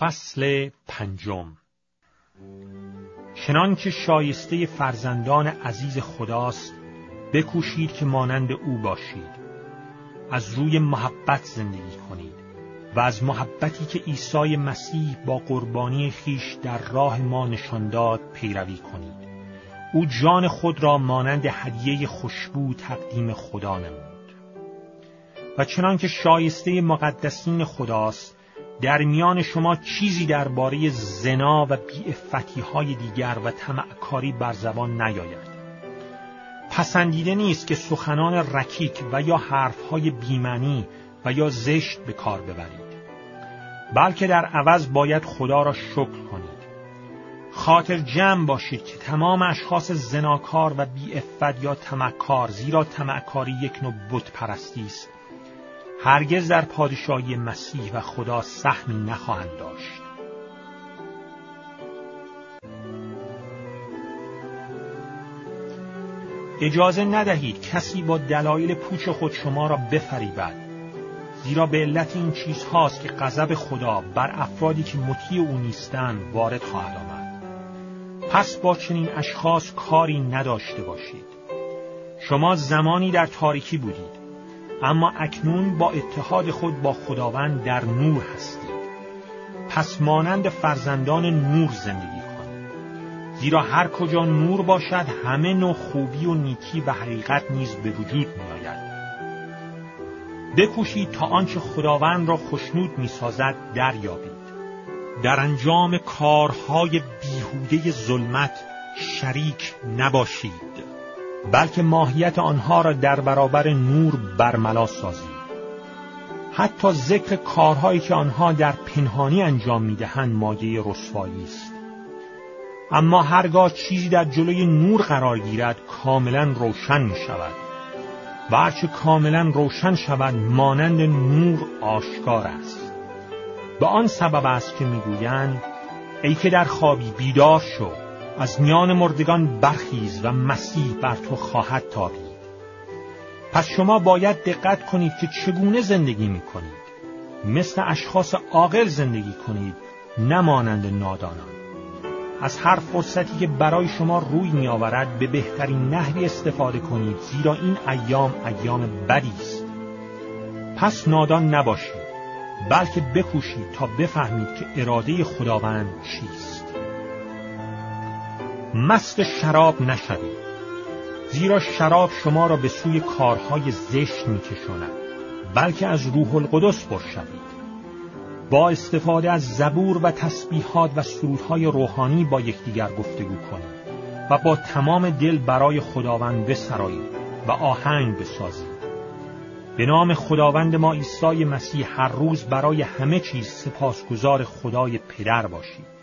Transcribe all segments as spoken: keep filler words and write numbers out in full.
فصل پنجم. چنان که شایسته فرزندان عزیز خداست بکوشید که مانند او باشید. از روی محبت زندگی کنید و از محبتی که عیسی مسیح با قربانی خیش در راه ما نشان داد پیروی کنید. او جان خود را مانند هدیه خوشبو تقدیم خدا نمود. و چنان که شایسته مقدسین خداست در میان شما چیزی درباره زنا و بی‌عفتی‌های دیگر و طمعکاری بر زبان نیاید. پسندیده نیست که سخنان رکیک و یا حرفهای بی‌معنی و یا زشت به کار ببرید، بلکه در عوض باید خدا را شکر کنید. خاطر جمع باشید که تمام اشخاص زناکار و بی‌عفت یا طمعکار، زیرا طمعکاری یک نوع بت پرستی است، هرگز در پادشاهی مسیح و خدا سهمی نخواهند داشت. اجازه ندهید کسی با دلایل پوچ خود شما را بفریبد، زیرا به علت این چیزهاست که غضب خدا بر افرادی که مطیع او نیستند وارد خواهد آمد. پس با چنین اشخاص کاری نداشته باشید. شما زمانی در تاریکی بودید، اما اکنون با اتحاد خود با خداوند در نور هستید. پس مانند فرزندان نور زندگی کنید، زیرا هر کجا نور باشد همه نوع خوبی و نیکی و حقیقت نیز به وجود می آید. بکوشید تا آنچه خداوند را خوشنود می سازد دریابید. در انجام کارهای بیهوده ظلمت شریک نباشید، بلکه ماهیت آنها را در برابر نور برملا سازید. حتی ذکر کارهایی که آنها در پنهانی انجام می‌دهند مایه رسوایی است. اما هرگاه چیزی در جلوی نور قرار گیرد کاملا روشن می‌شود و هرچه کاملا روشن شود مانند نور آشکار است. به آن سبب است که می‌گویند ای که در خوابی بیدار شو، از میان مردگان برخیز و مسیح بر تو خواهد تابید. پس شما باید دقت کنید که چگونه زندگی می کنید. مثل اشخاص عاقل زندگی کنید، نه مانند نادانان. از هر فرصتی که برای شما روی می آورد به بهترین نحوی استفاده کنید، زیرا این ایام ایام بدی است. پس نادان نباشید، بلکه بکوشید تا بفهمید که اراده خداوند چیست. مست شراب نشوید، زیرا شراب شما را به سوی کارهای زشت می‌کشاند، بلکه از روح القدس پر شوید. با استفاده از زبور و تسبیحات و سرودهای روحانی با یکدیگر گفتگو کنید و با تمام دل برای خداوند بسرایید و آهنگ بسازید. به نام خداوند ما عیسی مسیح هر روز برای همه چیز سپاسگزار خدای پدر باشید.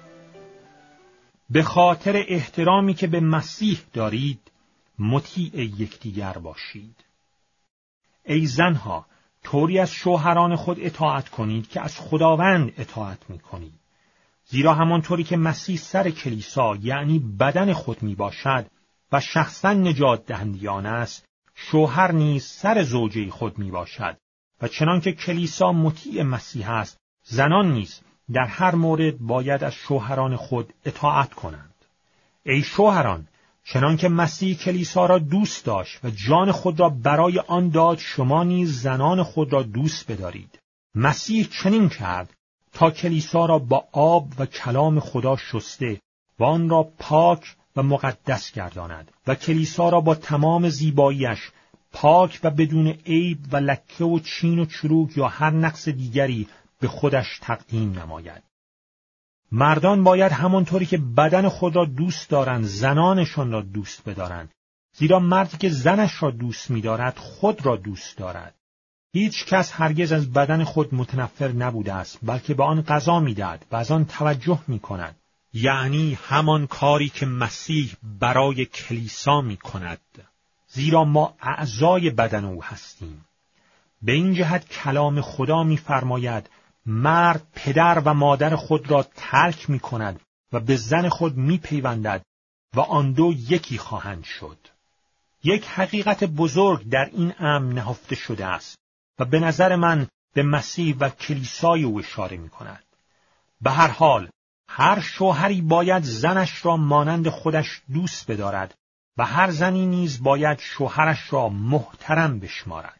به خاطر احترامی که به مسیح دارید مطیع یکدیگر باشید. ای زنها، طوری از شوهران خود اطاعت کنید که از خداوند اطاعت می کنید. زیرا همانطوری که مسیح سر کلیسا یعنی بدن خود می باشد و شخصا نجات دهندیان است، شوهر نیز سر زوجه خود می باشد و چنان که کلیسا مطیع مسیح است، زنان نیز در هر مورد باید از شوهران خود اطاعت کنند. ای شوهران، چنان که مسیح کلیسا را دوست داشت و جان خود را برای آن داد، شما نیز زنان خود را دوست بدارید. مسیح چنین کرد تا کلیسا را با آب و کلام خدا شسته و آن را پاک و مقدس گرداند و کلیسا را با تمام زیباییش پاک و بدون عیب و لکه و چین و چروک یا هر نقص دیگری به خودش تقدیم نماید. مردان باید همانطوری که بدن خود را دوست دارند زنانشان را دوست بدارند، زیرا مردی که زنش را دوست می‌دارد خود را دوست دارد. هیچ کس هرگز از بدن خود متنفر نبوده است، بلکه به آن غذا می‌دهد و از آن توجه می‌کند، یعنی همان کاری که مسیح برای کلیسا می‌کند، زیرا ما اعضای بدن او هستیم. به این جهت کلام خدا می‌فرماید مرد پدر و مادر خود را ترک می‌کند و به زن خود می‌پیوندد و آن دو یکی خواهند شد. یک حقیقت بزرگ در این امر نهفته شده است و به نظر من به مسیح و کلیسای او اشاره می‌کند. به هر حال هر شوهری باید زنش را مانند خودش دوست بدارد و هر زنی نیز باید شوهرش را محترم بشمارد.